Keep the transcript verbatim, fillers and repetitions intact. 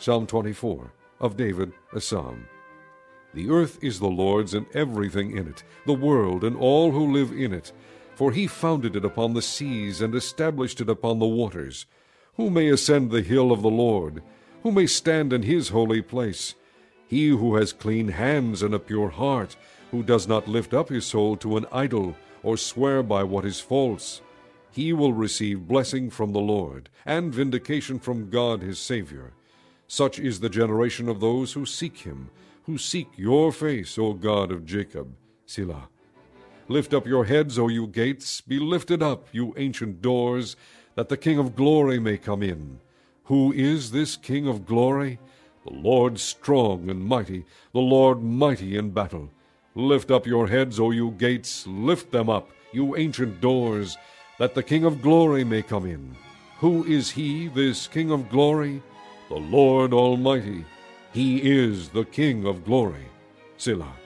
Psalm twenty-four, of David, a psalm. The earth is the Lord's and everything in it, the world and all who live in it. For he founded it upon the seas and established it upon the waters. Who may ascend the hill of the Lord? Who may stand in his holy place? He who has clean hands and a pure heart, who does not lift up his soul to an idol or swear by what is false. He will receive blessing from the Lord and vindication from God his Savior. Such is the generation of those who seek him, who seek your face, O God of Jacob. Selah. Lift up your heads, O you gates, be lifted up, you ancient doors, that the King of glory may come in. Who is this King of glory? The Lord strong and mighty, the Lord mighty in battle. Lift up your heads, O you gates, lift them up, you ancient doors, that the King of glory may come in. Who is he, this King of glory? The Lord Almighty. He is the King of glory. Selah.